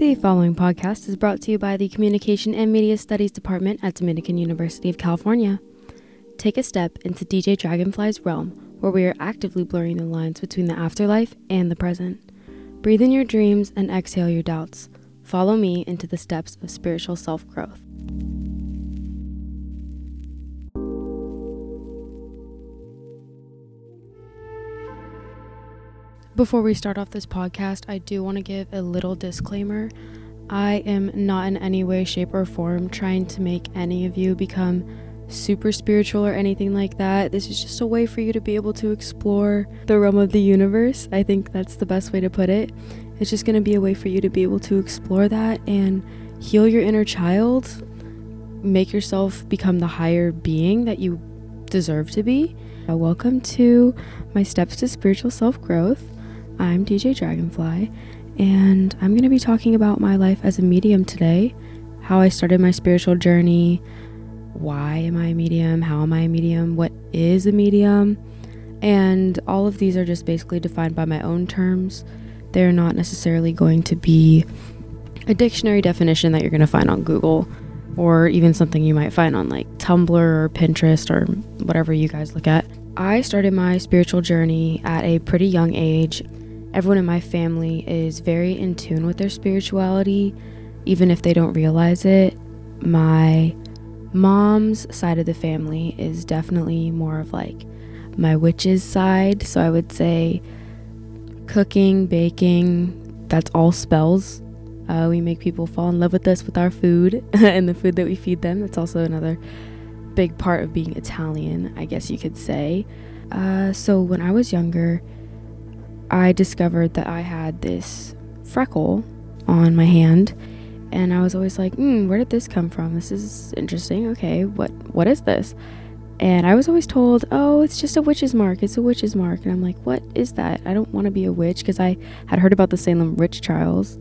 The following podcast is brought to you by the Communication and Media Studies Department at Dominican University of California. Take a step into DJ Dragonfly's realm, where we are actively blurring the lines between the afterlife and the present. Breathe in your dreams and exhale your doubts. Follow me into the steps of spiritual self-growth. Before we start off this podcast, I do want to give a little disclaimer. I am not in any way, shape, or form trying to make any of you become super spiritual or anything like that. This is just a way for you to be able to explore the realm of the universe. I think that's the best way to put it. It's just going to be a way for you to be able to explore that and heal your inner child, make yourself become the higher being that you deserve to be. Welcome to my steps to spiritual self-growth. I'm DJ Dragonfly, and I'm going to be talking about my life as a medium today, how I started my spiritual journey, why am I a medium, how am I a medium, what is a medium, and all of these are just basically defined by my own terms. They're not necessarily going to be a dictionary definition that you're going to find on Google, or even something you might find on like Tumblr or Pinterest or whatever you guys look at. I started my spiritual journey at a pretty young age. Everyone in my family is very in tune with their spirituality, even if they don't realize it. My mom's side of the family is definitely more of like my witch's side. So I would say cooking, baking, that's all spells. We make people fall in love with us with our food and the food that we feed them. That's also another big part of being Italian, I guess you could say. So when I was younger, I discovered that I had this freckle on my hand, and I was always like, where did this come from? This is interesting. Okay, what is this? And I was always told, oh, it's just a witch's mark. It's a witch's mark. And I'm like, what is that? I don't want to be a witch, because I had heard about the Salem witch trials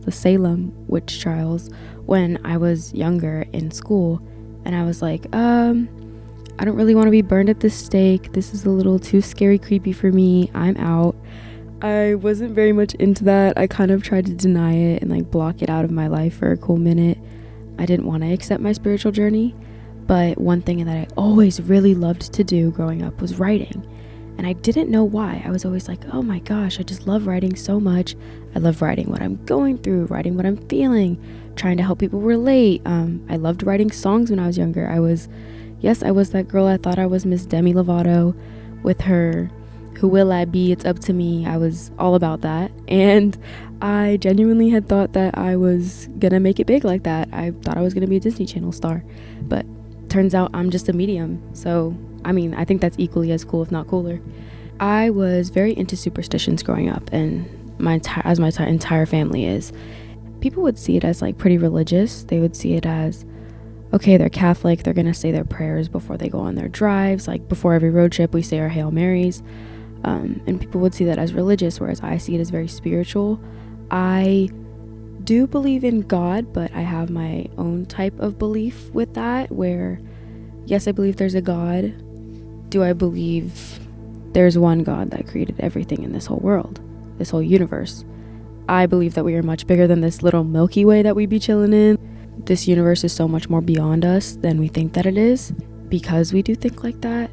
when I was younger in school. And I was like, I don't really want to be burned at the stake. This is a little too scary, creepy for me. I'm out. I wasn't very much into that. I kind of tried to deny it and like block it out of my life for a cool minute. I didn't want to accept my spiritual journey. But one thing that I always really loved to do growing up was writing. And I didn't know why. I was always like, oh my gosh, I just love writing so much. I love writing what I'm going through, writing what I'm feeling, trying to help people relate. I loved writing songs when I was younger. I was that girl. I thought I was Miss Demi Lovato with her Who Will I Be? It's Up to Me. I was all about that. And I genuinely had thought that I was gonna make it big like that. I thought I was gonna be a Disney Channel star. But turns out I'm just a medium. So, I think that's equally as cool, if not cooler. I was very into superstitions growing up, and my entire family is. People would see it as like pretty religious. They would see it as, okay, they're Catholic, they're gonna say their prayers before they go on their drives. Like before every road trip, we say our Hail Marys. And people would see that as religious, whereas I see it as very spiritual. I do believe in God, but I have my own type of belief with that, where yes, I believe there's a God. Do I believe there's one God that created everything in this whole world, this whole universe? I believe that we are much bigger than this little Milky Way that we be chilling in. This universe is so much more beyond us than we think that it is. Because we do think like that,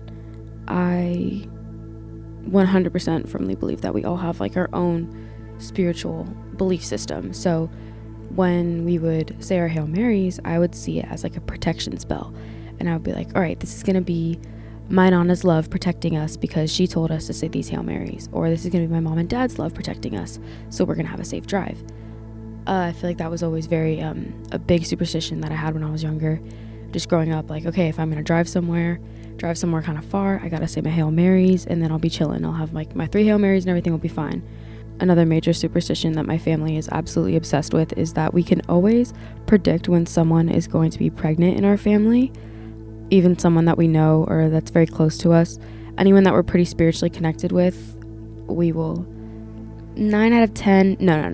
I 100% firmly believe that we all have like our own spiritual belief system. So when we would say our Hail Marys, I would see it as like a protection spell. And I would be like, all right, this is going to be my Nana's love protecting us because she told us to say these Hail Marys. Or this is going to be my mom and dad's love protecting us, so we're going to have a safe drive. I feel like that was always very a big superstition that I had when I was younger. Just growing up, like, okay, if I'm going to drive somewhere kind of far, I got to say my Hail Marys, and then I'll be chilling. I'll have like my 3 Hail Marys and everything will be fine. Another major superstition that my family is absolutely obsessed with is that we can always predict when someone is going to be pregnant in our family, even someone that we know or that's very close to us. Anyone that we're pretty spiritually connected with, we will 10 out of 10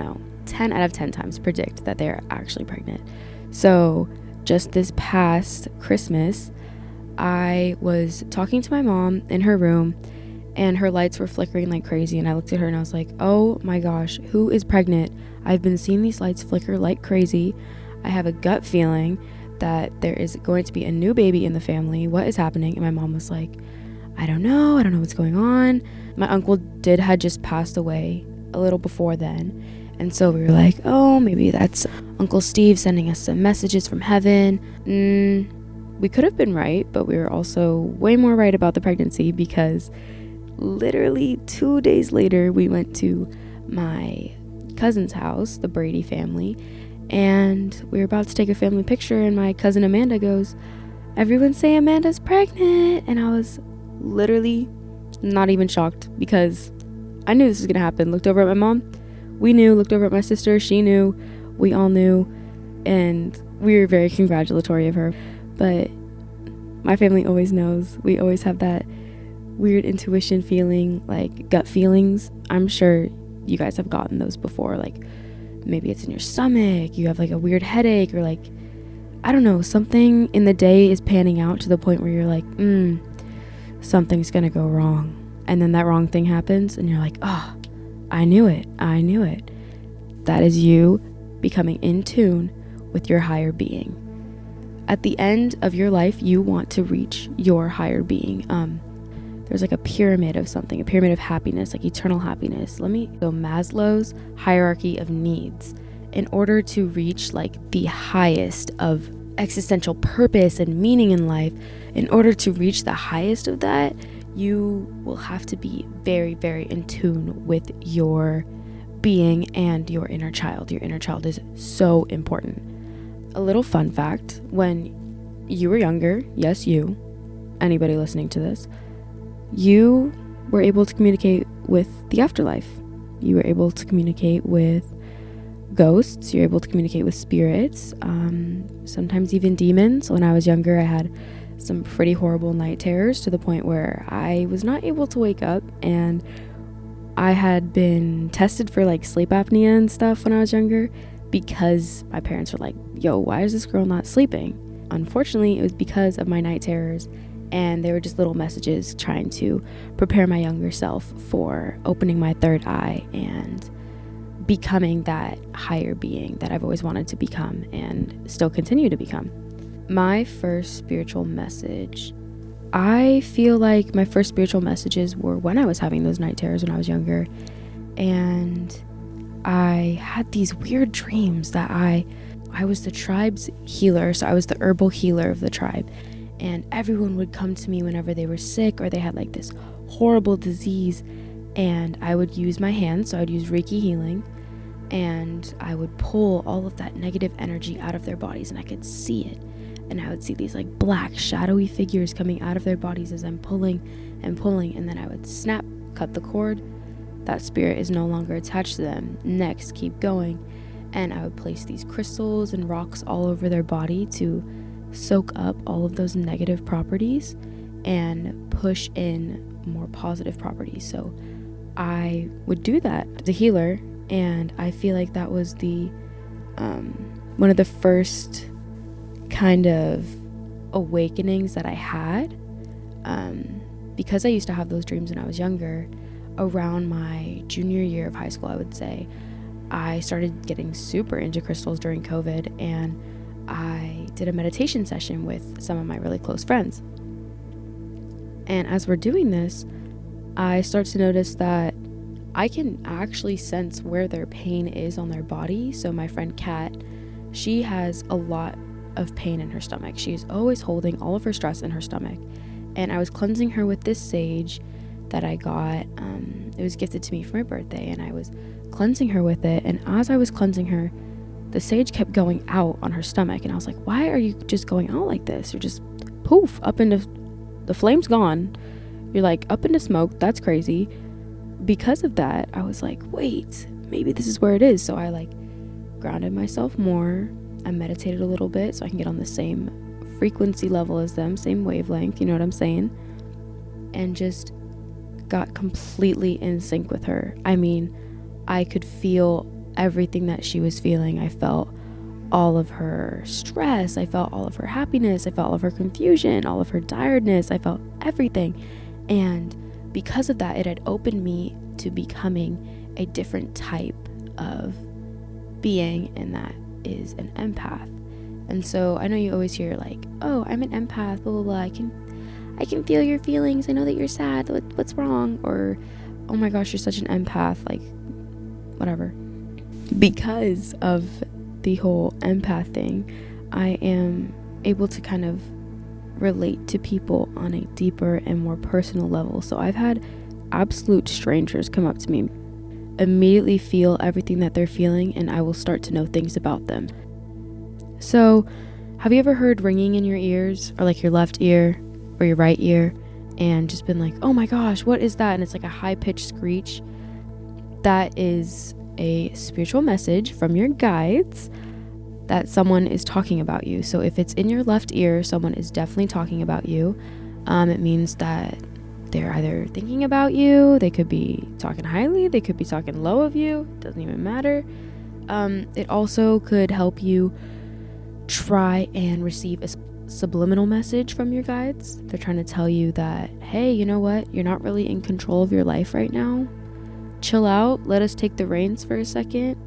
times predict that they're actually pregnant. So just this past Christmas, I was talking to my mom in her room, and her lights were flickering like crazy. And I looked at her and I was like, oh my gosh, who is pregnant? I've been seeing these lights flicker like crazy. I have a gut feeling that there is going to be a new baby in the family. What is happening? And my mom was like, I don't know what's going on. My uncle had just passed away a little before then. And so we were like, oh, maybe that's Uncle Steve sending us some messages from heaven. We could have been right, but we were also way more right about the pregnancy, because literally 2 days later, we went to my cousin's house, the Brady family, and we were about to take a family picture, and my cousin Amanda goes, everyone say Amanda's pregnant. And I was literally not even shocked, because I knew this was gonna happen. Looked over at my mom, we knew. Looked over at my sister, she knew. We all knew, and we were very congratulatory of her. But my family always knows. We always have that weird intuition feeling, like gut feelings. I'm sure you guys have gotten those before. Like maybe it's in your stomach, you have like a weird headache, or like, I don't know, something in the day is panning out to the point where you're like, something's gonna go wrong. And then that wrong thing happens and you're like, oh, I knew it. That is you becoming in tune with your higher being. At the end of your life, you want to reach your higher being. There's like a pyramid of something, a pyramid of happiness, like eternal happiness. Maslow's hierarchy of needs. In order to reach like the highest of existential purpose and meaning in life, in order to reach the highest of that, you will have to be very, very in tune with your being and your inner child. Your inner child is so important. A little fun fact, when you were younger, yes, you, anybody listening to this, you were able to communicate with the afterlife. You were able to communicate with ghosts. You're able to communicate with spirits, sometimes even demons. When I was younger, I had some pretty horrible night terrors, to the point where I was not able to wake up, and I had been tested for like sleep apnea and stuff when I was younger, because my parents were like, yo, why is this girl not sleeping? Unfortunately, it was because of my night terrors, and they were just little messages trying to prepare my younger self for opening my third eye and becoming that higher being that I've always wanted to become and still continue to become. My first spiritual message, I feel like my first spiritual messages were when I was having those night terrors when I was younger, and I had these weird dreams that I was the tribe's healer, so I was the herbal healer of the tribe, and everyone would come to me whenever they were sick or they had like this horrible disease, and I would use my hands, so I would use Reiki healing, and I would pull all of that negative energy out of their bodies, and I could see it. And I would see these like black shadowy figures coming out of their bodies as I'm pulling and pulling, and then I would snap, cut the cord. That spirit is no longer attached to them. Next, keep going. And I would place these crystals and rocks all over their body to soak up all of those negative properties and push in more positive properties. So I would do that as a healer, and I feel like that was the one of the first kind of awakenings that I had, because I used to have those dreams when I was younger. Around my junior year of high school, I would say, I started getting super into crystals during COVID, and I did a meditation session with some of my really close friends. And as we're doing this, I start to notice that I can actually sense where their pain is on their body. So my friend Kat, she has a lot of pain in her stomach. She's always holding all of her stress in her stomach. And I was cleansing her with this sage that I got. It was gifted to me for my birthday, and I was cleansing her with it. And as I was cleansing her, the sage kept going out on her stomach, and I was like, why are you just going out like this? You're just poof up into the flame's gone. You're like up into smoke. That's crazy. Because of that, I was like, wait, maybe this is where it is. So I like grounded myself more. I meditated a little bit so I can get on the same frequency level as them, same wavelength, you know what I'm saying? And just got completely in sync with her. I mean, I could feel everything that she was feeling. I felt all of her stress. I felt all of her happiness. I felt all of her confusion, all of her tiredness. I felt everything. And because of that, it had opened me to becoming a different type of being, and that is an empath. And so I know you always hear like, oh, I'm an empath, blah blah blah, I can feel your feelings, I know that you're sad, what's wrong? Or, oh my gosh, you're such an empath, like whatever. Because of the whole empath thing, I am able to kind of relate to people on a deeper and more personal level. So I've had absolute strangers come up to me, immediately feel everything that they're feeling, and I will start to know things about them. So have you ever heard ringing in your ears, or like your left ear or your right ear, and just been like, oh my gosh, what is that? And it's like a high-pitched screech. That is a spiritual message from your guides that someone is talking about you. So if it's in your left ear, someone is definitely talking about you. It means that they're either thinking about you, they could be talking highly, they could be talking low of you, doesn't even matter. It also could help you try and receive a subliminal message from your guides. They're trying to tell you that, hey, you know what, you're not really in control of your life right now. Chill out, let us take the reins for a second.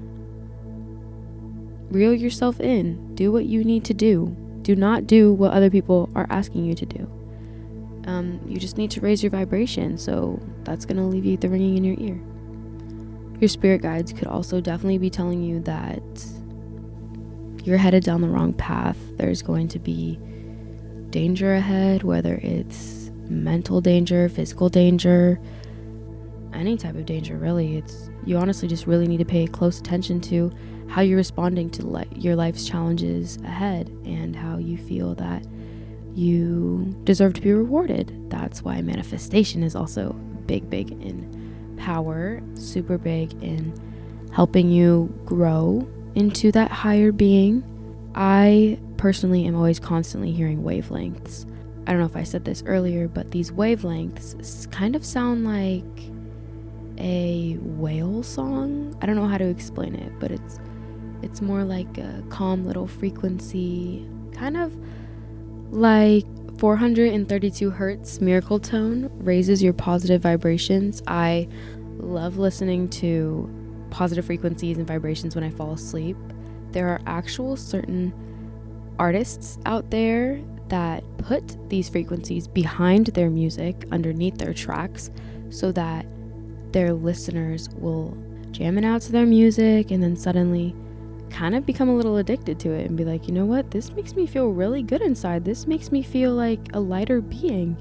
Reel yourself in, do what you need to do. Do not do what other people are asking you to do. You just need to raise your vibration, so that's going to alleviate the ringing in your ear. Your spirit guides could also definitely be telling you that you're headed down the wrong path. There's going to be danger ahead, whether it's mental danger, physical danger, any type of danger really. You honestly just really need to pay close attention to how you're responding to your life's challenges ahead, and how you feel that you deserve to be rewarded. That's why manifestation is also big in power, super big in helping you grow into that higher being. I personally am always constantly hearing wavelengths. I don't know if I said this earlier, but these wavelengths kind of sound like a whale song. I don't know how to explain it, but it's more like a calm little frequency, kind of like 432 hertz miracle tone raises your positive vibrations. I love listening to positive frequencies and vibrations when I fall asleep. There are actual certain artists out there that put these frequencies behind their music, underneath their tracks, so that their listeners will jam it out to their music and then suddenly kind of become a little addicted to it and be like, you know what, this makes me feel really good inside. This makes me feel like a lighter being.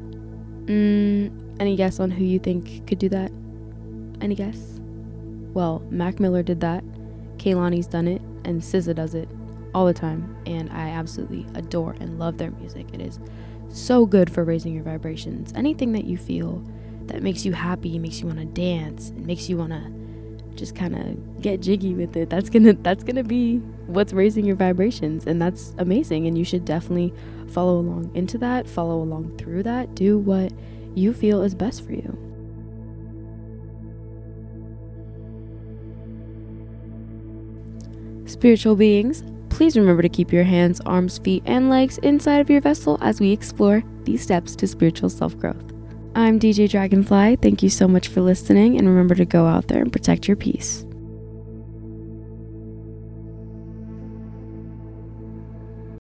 Any guess on who you think could do that? Any guess? Well, Mac Miller did that, Kehlani's done it, and SZA does it all the time, and I absolutely adore and love their music. It is so good for raising your vibrations. Anything that you feel that makes you happy, makes you want to dance, and makes you want to just kind of get jiggy with it, that's gonna be what's raising your vibrations, and that's amazing. And you should definitely follow along into that, follow along through that, do what you feel is best for you. Spiritual beings, please remember to keep your hands, arms, feet, and legs inside of your vessel as we explore these steps to spiritual self-growth. I'm DJ Dragonfly. Thank you so much for listening, and remember to go out there and protect your peace.